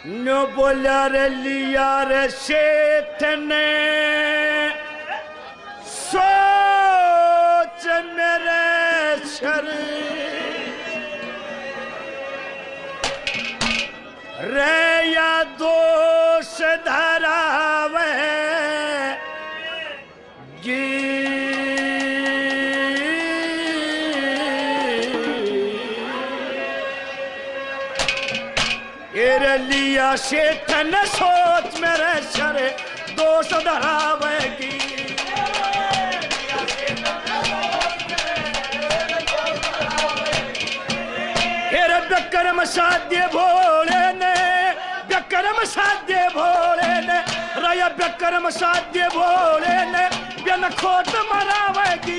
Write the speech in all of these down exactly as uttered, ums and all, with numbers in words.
No बोला रे लिया रे शेठ ने सोच मेरे शरीर रे या दोष धरावे गी लिया शेठ न सोच मेरे शरे दोष धरावेगी हेरे बेकरम साध्य भोले ने बेकरम साध्य भोले ने रया बेकरम साध्य भोले ने बिन खोट मरावेगी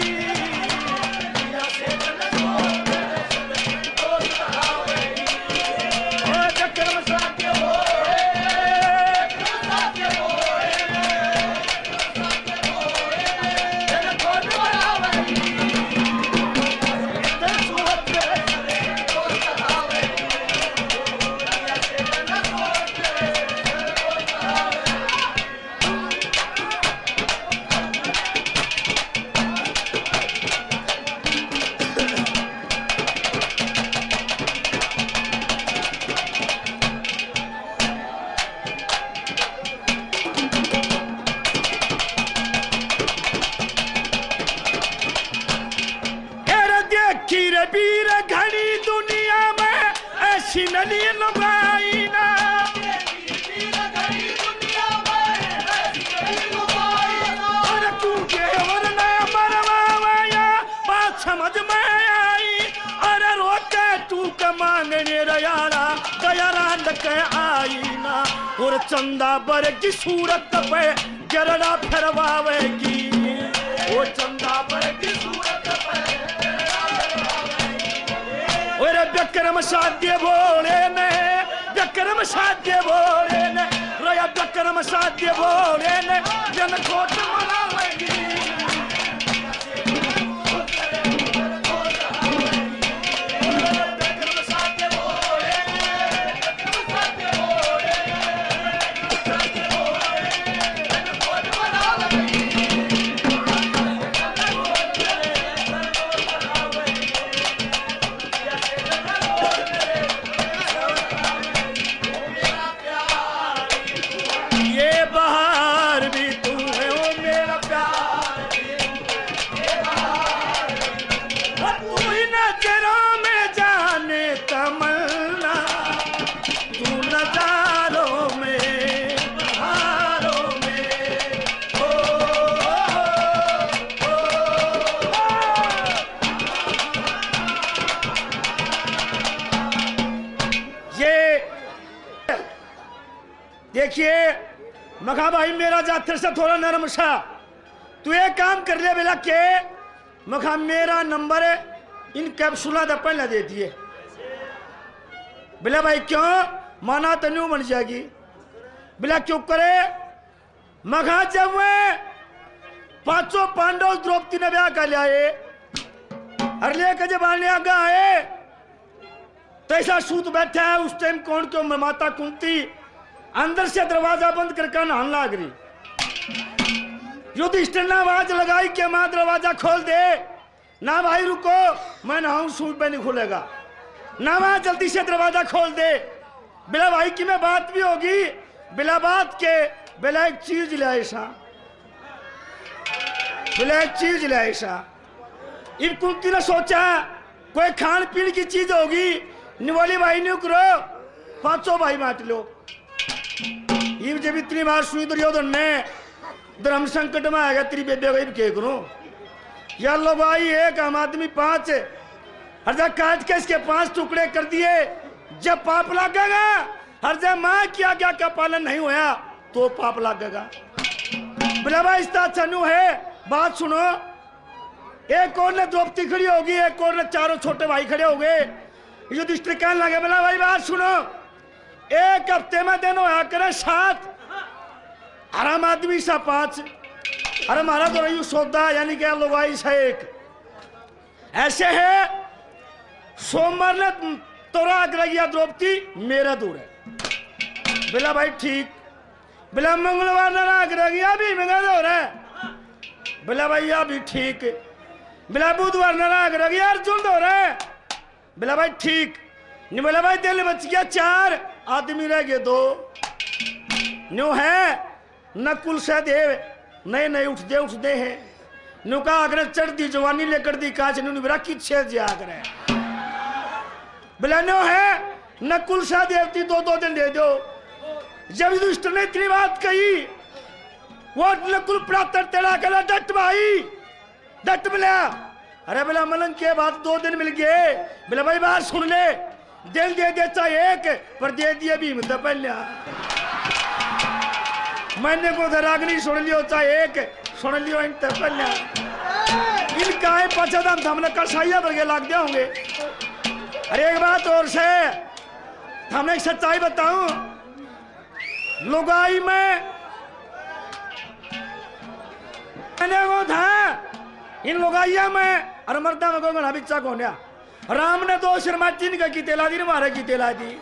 बीर घड़ी दुनिया में ऐसी नली लुगाई ना और तू के वरना मरवाया बात समझ में आई अरे रोके तू कमांगने रयारा दयारा लके आई ना और चंदा बर की सूरत पे गरड़ा फिरवावेगी वो चंदा बर की सूरत पे बेकरम साध्य भोले ने बेकरम साध्य भोले ने रोया बेकरम साध्य भोले ने जन खोट मनावेगी देखिए मखा भाई मेरा जातर से थोड़ा नरम सा तू एक काम कर ले बेला के मखा मेरा नंबर इन कैप्सूला दा पहले दे दिए बेला भाई क्यों माना तन्यू बन जाएगी बेला क्यों करे मखा जब वे पांचों पांडव द्रौपदी ने ब्याह कर लिया हर ले के जब आने आगे आए तैसा सूत बैठा है उस टाइम कौन क्यों माता कुंती अंदर से दरवाजा बंद करके नहाने लग रही युधिष्ठिर ने आवाज लगाई कि मां दरवाजा खोल दे ना भाई रुको मैं नहाऊं सूट पे नहीं खुलेगा ना मां जल्दी से दरवाजा खोल दे बिला भाई की में बात भी होगी बिला बात के बिला एक चीज लाए सा बिला एक चीज लाए सा इन कुंती ने सोचा कोई खान पीने की चीज होगी निवाली भाई ने करो पांचों भाई बांट लो ये जब इतनी बार सुनी दुर्योधन ने धर्म संकट में आ गया तेरी बेबे को क्या करूं यार लो भाई एक हम आदमी पांच हर जा काट के इसके पांच टुकड़े कर दिए जब पाप लगेगा हर जा मां किया गया का पालन नहीं हुआ तो पाप लगेगा बिलावा इस तरह चनू है बात सुनो एक और ने द्रौपदी खड़ी होगी एक और ने चारों छोटे भाई खड़े हो गए युधिष्ठिर कहने लगे बोला भाई बात सुनो एक हफ्ते में दिन होया करे सात आराम आदमी सा पांच अरे हमारा तो रही सौदा यानी कि लोगाई सा एक ऐसे है सोमवार ने तोरा आग लगिया द्रौपदी मेरा दूर है बिला भाई ठीक। बिला मंगलवार नाराग रह गया भी मंगा दो रहा। बिला भाई या भी ठीक। बिला बुधवार नाराग रह गया अर्जुन दो रहा। बिला भाई ठीक। नहीं बोला भाई दिल बच गया चार, आदमी रह गए दो। न्यू है नकुल सहदेव नए नए उठते उठते हैं। न्यू का अगर चढ़ती जवानी लेकर दी काच न्यू मेरा किच्छे जा करे। बिला न्यू है नकुल सहदेव की दो दो दिन दे दो। जब दुष्ट ने इतनी बात कही वो नकुल प्रातर तेरा कहला डट भाई डट बिला। अरे बिला मलंग के बाद दो दिन मिल गए। बिला भाई बात सुन ले, दिल दे देता एक पर दे दिए भीम तो पहले। मैंने को रागनी सुन लियो चाहे एक सुन लियो इन तो पहले। इनका है पचादम हमने कसाइया बरगे लाग दिया होंगे। अरे एक बात और से हमने एक सच्चाई बताऊं, लुगाई में मैंने वो था इन लुगाइया में और मर्दा में कोई बिच्चा कौन है। राम ने दो शर्मा तीन का की तेला दी मारे की तेला दी।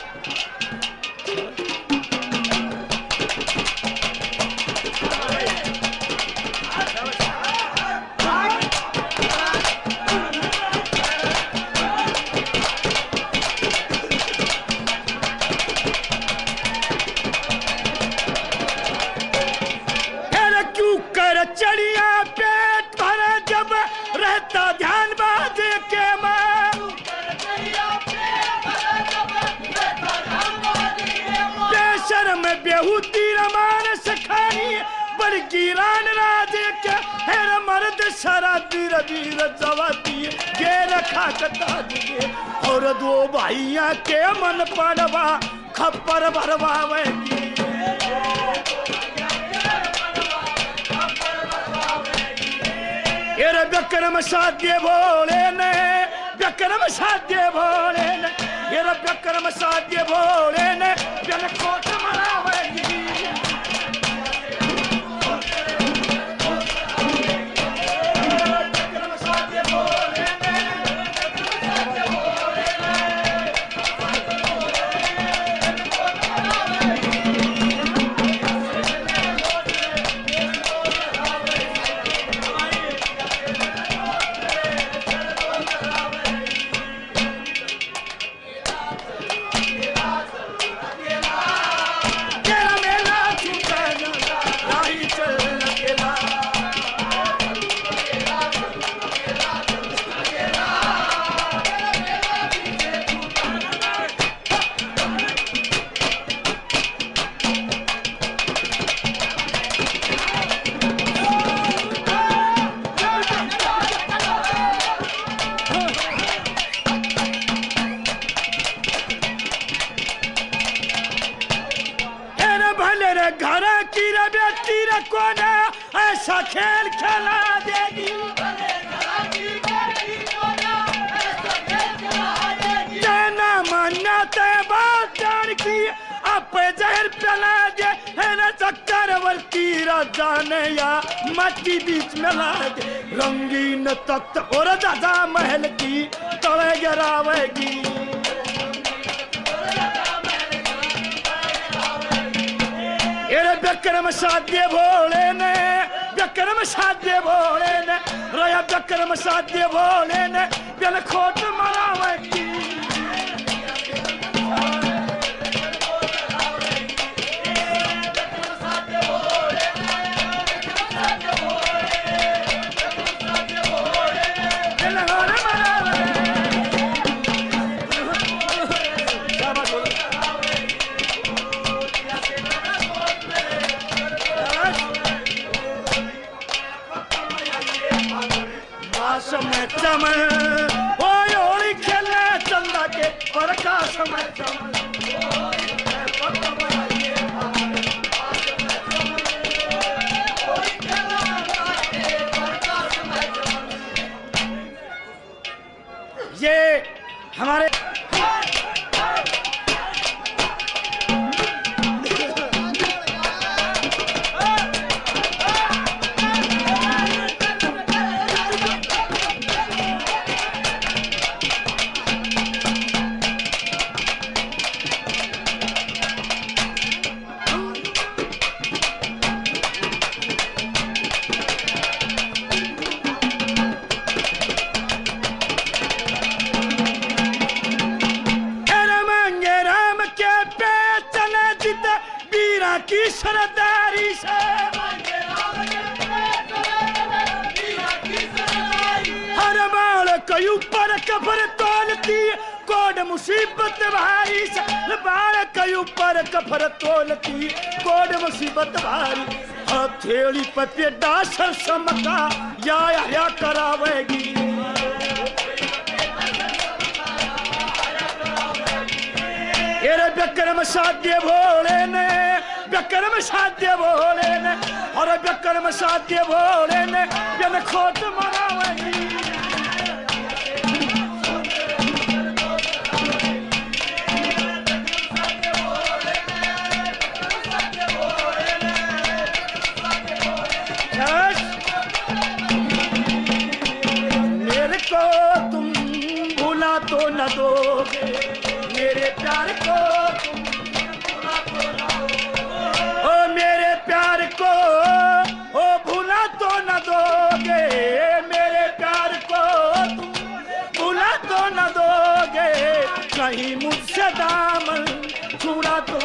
चढ़िया पेट भरा जब रहता ध्यान बाजे के मां। बेशर्म बेहूती रमान सखानी बड़की रान राजे के हेर मर्द शराबी रबीर जवाती के रखा कता दिए। और दो भाइया के मन पड़वा खप्पर भरवावेगी। ये व्यक्रम साध्य भोले ने व्यक्रम साध्य भोले ने ये व्यक्रम साध्य भोले ने जन कोट मरावेगी। व्यक्रम साध्य भोले ने साध्य भोले ऐसा खेल खेला देगी। जाना मानना ते बात जान की आप जहर पिला दे है ना चक्रवर्ती राजा ने या माटी बीच मिला दे। रंगीन तख्त और दादा महल की तले गिरावेगी। व्यक्रम साध्य भोले ने व्यक्रम साध्य भोले ने रोया व्यक्रम साध्य भोले ने बिन खोट मरावेगी। चमन ओ योली खेले की सरदारी से हर बाल के ऊपर कफर तोलती कोड मुसीबत भारी से बाल के ऊपर कफर तोलती कोड मुसीबत भारी हथेली पे पेड़ा सर समका या या करावेगी एरे विक्रम साध्य भोले ने विक्रम साध्य भोले ने और विक्रम साध्य भोले ने जन खोट मरावेगी मेरे को तुम भूला तो न दोगे मेरे प्यार को ओ मेरे प्यार को ओ भूला तो न दोगे मेरे प्यार को तुम भूला तो न दोगे कहीं मुझसे दामन छुड़ा तो